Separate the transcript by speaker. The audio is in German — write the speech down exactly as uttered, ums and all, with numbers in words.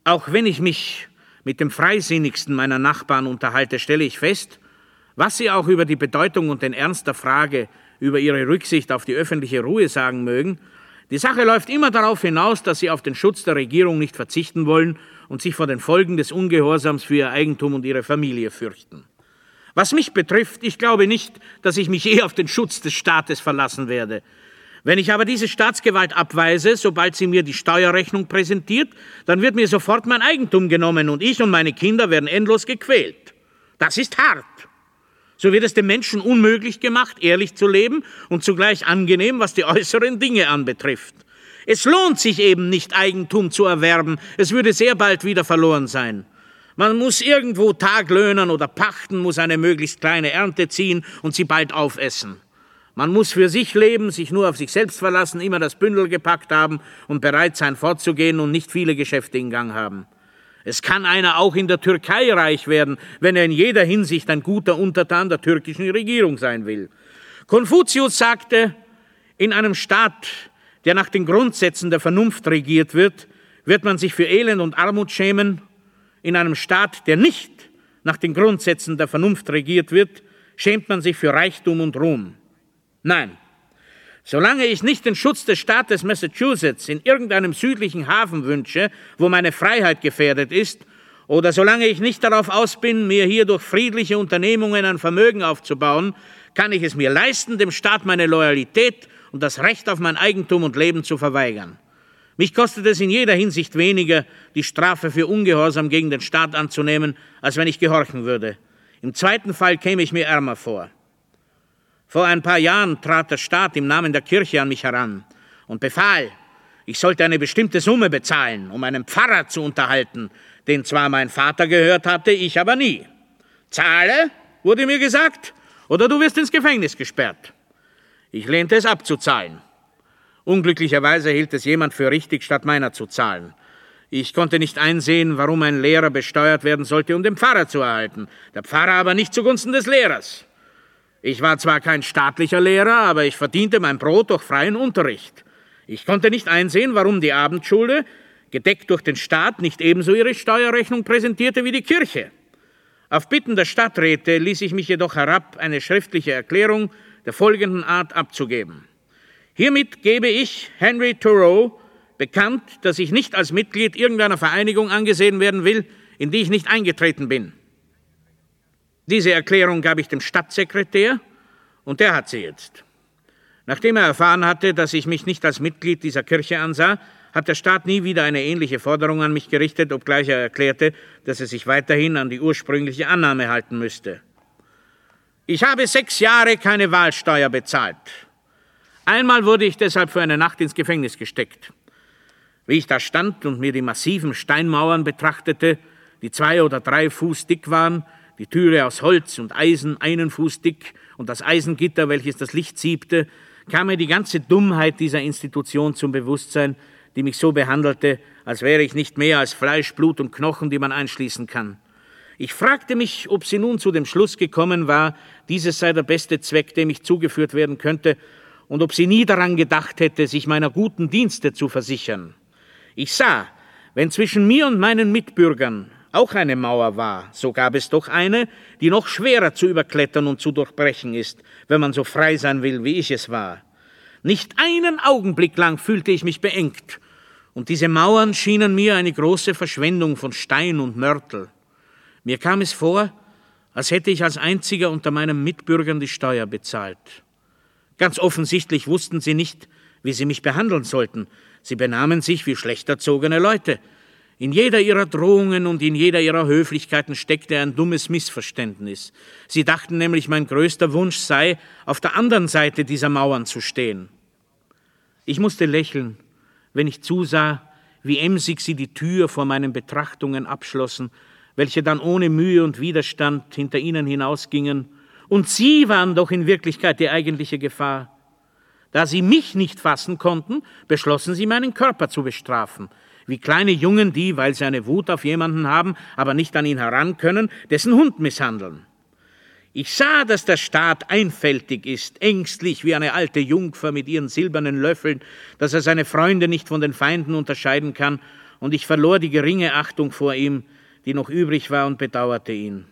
Speaker 1: Auch wenn ich mich mit dem freisinnigsten meiner Nachbarn unterhalte, stelle ich fest, was sie auch über die Bedeutung und den Ernst der Frage, über ihre Rücksicht auf die öffentliche Ruhe sagen mögen, die Sache läuft immer darauf hinaus, dass sie auf den Schutz der Regierung nicht verzichten wollen und sich vor den Folgen des Ungehorsams für ihr Eigentum und ihre Familie fürchten. Was mich betrifft, ich glaube nicht, dass ich mich je auf den Schutz des Staates verlassen werde. Wenn ich aber diese Staatsgewalt abweise, sobald sie mir die Steuerrechnung präsentiert, dann wird mir sofort mein Eigentum genommen und ich und meine Kinder werden endlos gequält. Das ist hart. So wird es dem Menschen unmöglich gemacht, ehrlich zu leben und zugleich angenehm, was die äußeren Dinge anbetrifft. Es lohnt sich eben nicht, Eigentum zu erwerben. Es würde sehr bald wieder verloren sein. Man muss irgendwo taglöhnern oder pachten, muss eine möglichst kleine Ernte ziehen und sie bald aufessen. Man muss für sich leben, sich nur auf sich selbst verlassen, immer das Bündel gepackt haben und bereit sein, fortzugehen und nicht viele Geschäfte in Gang haben. Es kann einer auch in der Türkei reich werden, wenn er in jeder Hinsicht ein guter Untertan der türkischen Regierung sein will. Konfuzius sagte, in einem Staat, der nach den Grundsätzen der Vernunft regiert wird, wird man sich für Elend und Armut schämen. In einem Staat, der nicht nach den Grundsätzen der Vernunft regiert wird, schämt man sich für Reichtum und Ruhm. Nein, solange ich nicht den Schutz des Staates Massachusetts in irgendeinem südlichen Hafen wünsche, wo meine Freiheit gefährdet ist, oder solange ich nicht darauf aus bin, mir hier durch friedliche Unternehmungen ein Vermögen aufzubauen, kann ich es mir leisten, dem Staat meine Loyalität und das Recht auf mein Eigentum und Leben zu verweigern. Mich kostet es in jeder Hinsicht weniger, die Strafe für Ungehorsam gegen den Staat anzunehmen, als wenn ich gehorchen würde. Im zweiten Fall käme ich mir ärmer vor. Vor ein paar Jahren trat der Staat im Namen der Kirche an mich heran und befahl, ich sollte eine bestimmte Summe bezahlen, um einen Pfarrer zu unterhalten, den zwar mein Vater gehört hatte, ich aber nie. Zahle, wurde mir gesagt, oder du wirst ins Gefängnis gesperrt. Ich lehnte es ab zu zahlen. Unglücklicherweise hielt es jemand für richtig, statt meiner zu zahlen. Ich konnte nicht einsehen, warum ein Lehrer besteuert werden sollte, um den Pfarrer zu erhalten, der Pfarrer aber nicht zugunsten des Lehrers. Ich war zwar kein staatlicher Lehrer, aber ich verdiente mein Brot durch freien Unterricht. Ich konnte nicht einsehen, warum die Abendschule, gedeckt durch den Staat, nicht ebenso ihre Steuerrechnung präsentierte wie die Kirche. Auf Bitten der Stadträte ließ ich mich jedoch herab, eine schriftliche Erklärung der folgenden Art abzugeben. Hiermit gebe ich, Henry Thoreau, bekannt, dass ich nicht als Mitglied irgendeiner Vereinigung angesehen werden will, in die ich nicht eingetreten bin. Diese Erklärung gab ich dem Stadtsekretär und der hat sie jetzt. Nachdem er erfahren hatte, dass ich mich nicht als Mitglied dieser Kirche ansah, hat der Staat nie wieder eine ähnliche Forderung an mich gerichtet, obgleich er erklärte, dass er sich weiterhin an die ursprüngliche Annahme halten müsste. Ich habe sechs Jahre keine Wahlsteuer bezahlt. Einmal wurde ich deshalb für eine Nacht ins Gefängnis gesteckt. Wie ich da stand und mir die massiven Steinmauern betrachtete, die zwei oder drei Fuß dick waren, die Türe aus Holz und Eisen einen Fuß dick und das Eisengitter, welches das Licht siebte, kam mir die ganze Dummheit dieser Institution zum Bewusstsein, die mich so behandelte, als wäre ich nicht mehr als Fleisch, Blut und Knochen, die man einschließen kann. Ich fragte mich, ob sie nun zu dem Schluss gekommen war, dieses sei der beste Zweck, dem ich zugeführt werden könnte, und ob sie nie daran gedacht hätte, sich meiner guten Dienste zu versichern. Ich sah, wenn zwischen mir und meinen Mitbürgern auch eine Mauer war, so gab es doch eine, die noch schwerer zu überklettern und zu durchbrechen ist, wenn man so frei sein will, wie ich es war. Nicht einen Augenblick lang fühlte ich mich beengt, und diese Mauern schienen mir eine große Verschwendung von Stein und Mörtel. Mir kam es vor, als hätte ich als einziger unter meinen Mitbürgern die Steuer bezahlt. Ganz offensichtlich wussten sie nicht, wie sie mich behandeln sollten. Sie benahmen sich wie schlecht erzogene Leute. In jeder ihrer Drohungen und in jeder ihrer Höflichkeiten steckte ein dummes Missverständnis. Sie dachten nämlich, mein größter Wunsch sei, auf der anderen Seite dieser Mauern zu stehen. Ich musste lächeln, wenn ich zusah, wie emsig sie die Tür vor meinen Betrachtungen abschlossen, welche dann ohne Mühe und Widerstand hinter ihnen hinausgingen. Und sie waren doch in Wirklichkeit die eigentliche Gefahr. Da sie mich nicht fassen konnten, beschlossen sie, meinen Körper zu bestrafen. Wie kleine Jungen, die, weil sie eine Wut auf jemanden haben, aber nicht an ihn heran können, dessen Hund misshandeln. Ich sah, dass der Staat einfältig ist, ängstlich wie eine alte Jungfer mit ihren silbernen Löffeln, dass er seine Freunde nicht von den Feinden unterscheiden kann und ich verlor die geringe Achtung vor ihm, die noch übrig war, und bedauerte ihn.